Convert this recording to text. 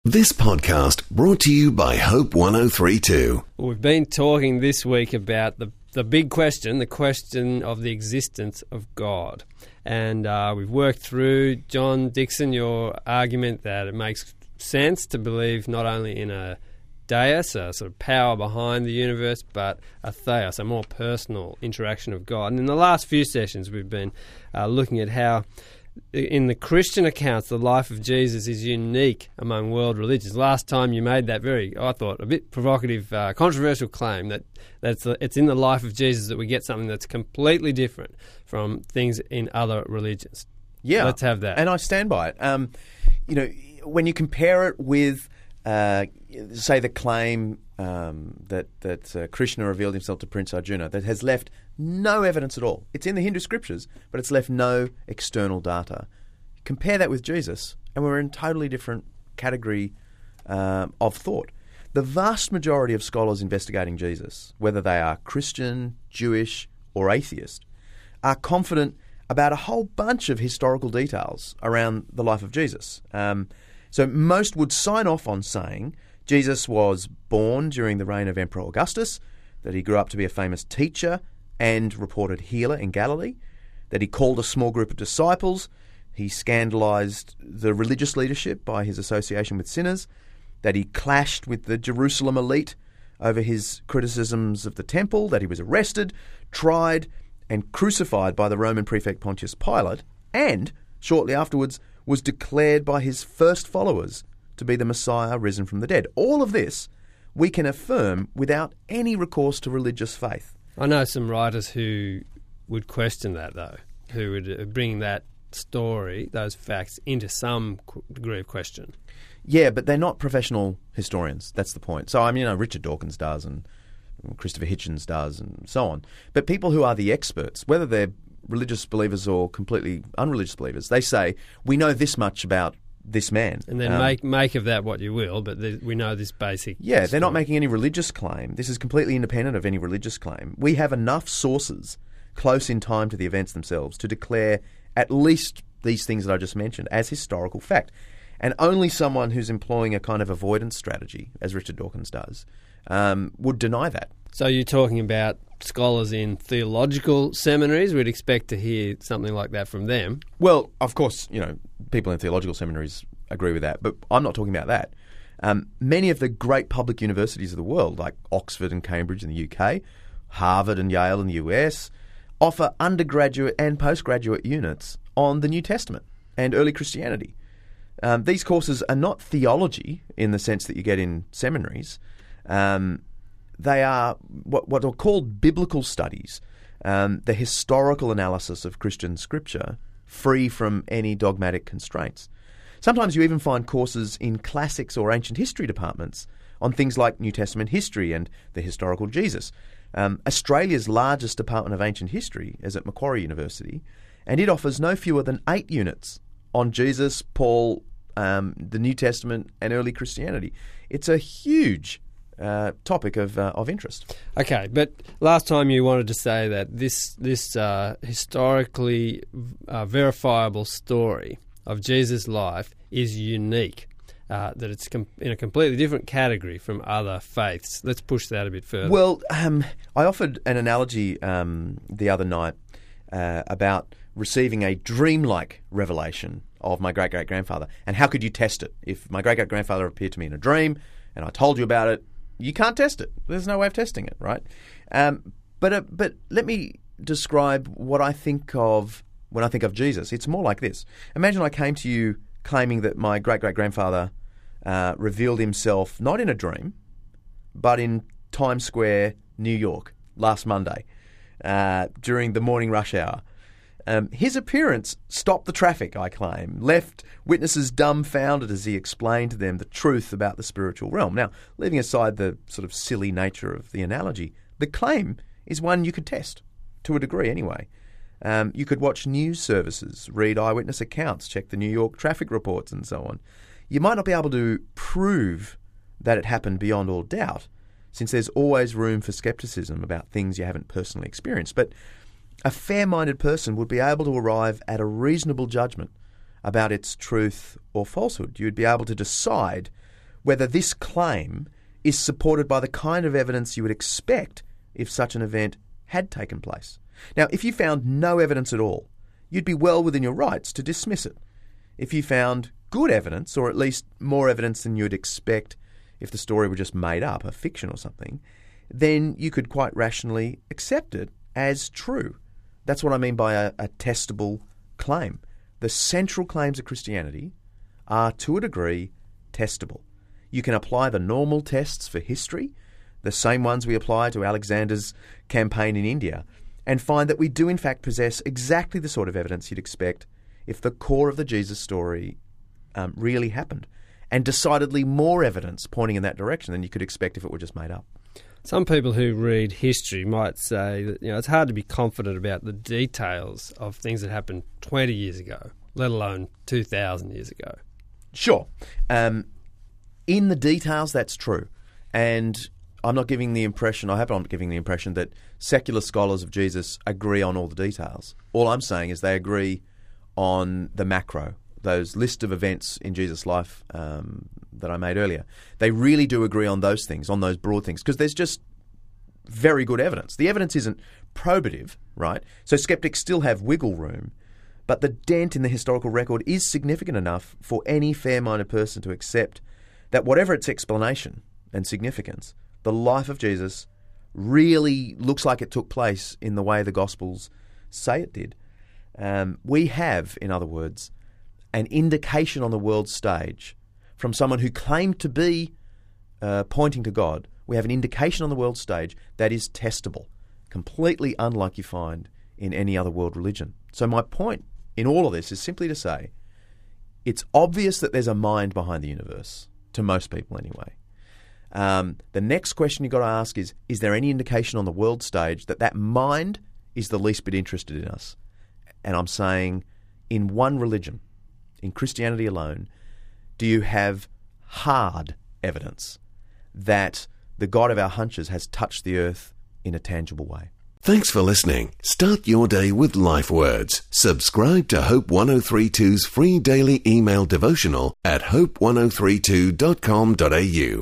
This podcast brought to you by Hope 103.2. We've been talking this week about the big question, the question of the existence of God. And we've worked through, John Dixon, your argument that it makes sense to believe not only in a deus, a sort of power behind the universe, but a theos, a more personal interaction of God. And in the last few sessions we've been looking at how in the Christian accounts, the life of Jesus is unique among world religions. Last time you made that very, I thought, a bit provocative, controversial claim that it's in the life of Jesus that we get something that's completely different from things in other religions. Yeah. Let's have that. And I stand by it. When you compare it with, say, the claim that Krishna revealed himself to Prince Arjuna, that has left no evidence at all. It's in the Hindu scriptures, but it's left no external data. Compare that with Jesus, and we're in a totally different category of thought. The vast majority of scholars investigating Jesus, whether they are Christian, Jewish, or atheist, are confident about a whole bunch of historical details around the life of Jesus. So most would sign off on saying Jesus was born during the reign of Emperor Augustus, that he grew up to be a famous teacher and reported healer in Galilee, that he called a small group of disciples, he scandalized the religious leadership by his association with sinners, that he clashed with the Jerusalem elite over his criticisms of the temple, that he was arrested, tried, and crucified by the Roman prefect Pontius Pilate, and shortly afterwards was declared by his first followers to be the Messiah risen from the dead. All of this we can affirm without any recourse to religious faith. I know some writers who would question that, though, who would bring that story, those facts, into some degree of question. Yeah, but they're not professional historians. That's the point. So, Richard Dawkins does, and Christopher Hitchens does, and so on. But people who are the experts, whether they're religious believers or completely unreligious believers, they say, we know this much about this man. And then make of that what you will, but we know this basic Yeah, story. They're not making any religious claim. This is completely independent of any religious claim. We have enough sources close in time to the events themselves to declare at least these things that I just mentioned as historical fact. And only someone who's employing a kind of avoidance strategy, as Richard Dawkins does, would deny that. So you're talking about scholars in theological seminaries. We'd expect to hear something like that from them. Well, of course, people in theological seminaries agree with that, but I'm not talking about that. Many of the great public universities of the world, like Oxford and Cambridge in the UK, Harvard and Yale in the US, offer undergraduate and postgraduate units on the New Testament and early Christianity. These courses are not theology in the sense that you get in seminaries. They are what are called biblical studies, the historical analysis of Christian scripture, free from any dogmatic constraints. Sometimes you even find courses in classics or ancient history departments on things like New Testament history and the historical Jesus. Australia's largest department of ancient history is at Macquarie University, and it offers no fewer than 8 units on Jesus, Paul, the New Testament, and early Christianity. It's a huge topic of interest. Okay, but last time you wanted to say that this historically verifiable story of Jesus' life is unique, that it's in a completely different category from other faiths. Let's push that a bit further. Well, I offered an analogy the other night about receiving a dreamlike revelation of my great-great-grandfather, and how could you test it? If my great-great-grandfather appeared to me in a dream and I told you about it, you can't test it. There's no way of testing it, right? But let me describe what I think of when I think of Jesus. It's more like this. Imagine I came to you claiming that my great-great-grandfather revealed himself not in a dream, but in Times Square, New York, last Monday, during the morning rush hour. His appearance stopped the traffic, I claim, left witnesses dumbfounded as he explained to them the truth about the spiritual realm. Now, leaving aside the sort of silly nature of the analogy, the claim is one you could test, to a degree anyway. You could watch news services, read eyewitness accounts, check the New York traffic reports and so on. You might not be able to prove that it happened beyond all doubt, since there's always room for skepticism about things you haven't personally experienced. But a fair-minded person would be able to arrive at a reasonable judgment about its truth or falsehood. You'd be able to decide whether this claim is supported by the kind of evidence you would expect if such an event had taken place. Now, if you found no evidence at all, you'd be well within your rights to dismiss it. If you found good evidence, or at least more evidence than you'd expect if the story were just made up, a fiction or something, then you could quite rationally accept it as true. That's what I mean by a testable claim. The central claims of Christianity are, to a degree, testable. You can apply the normal tests for history, the same ones we apply to Alexander's campaign in India, and find that we do in fact possess exactly the sort of evidence you'd expect if the core of the Jesus story really happened, and decidedly more evidence pointing in that direction than you could expect if it were just made up. Some people who read history might say that it's hard to be confident about the details of things that happened 20 years ago, let alone 2,000 years ago. Sure. In the details, that's true. And I'm not giving the impression, I hope I'm not giving the impression that secular scholars of Jesus agree on all the details. All I'm saying is they agree on the macro, those list of events in Jesus' life that I made earlier. They really do agree on those things, on those broad things, because there's just very good evidence. The evidence isn't probative, right? So skeptics still have wiggle room, but the dent in the historical record is significant enough for any fair-minded person to accept that whatever its explanation and significance, the life of Jesus really looks like it took place in the way the Gospels say it did. We have, in other words, an indication on the world stage from someone who claimed to be pointing to God. We have an indication on the world stage that is testable, completely unlike you find in any other world religion. So my point in all of this is simply to say it's obvious that there's a mind behind the universe, to most people anyway. The next question you've got to ask is there any indication on the world stage that that mind is the least bit interested in us? And I'm saying in one religion, in Christianity alone, do you have hard evidence that the God of our hunches has touched the earth in a tangible way? Thanks for listening. Start your day with Life Words. Subscribe to Hope 1032's free daily email devotional at hope1032.com.au.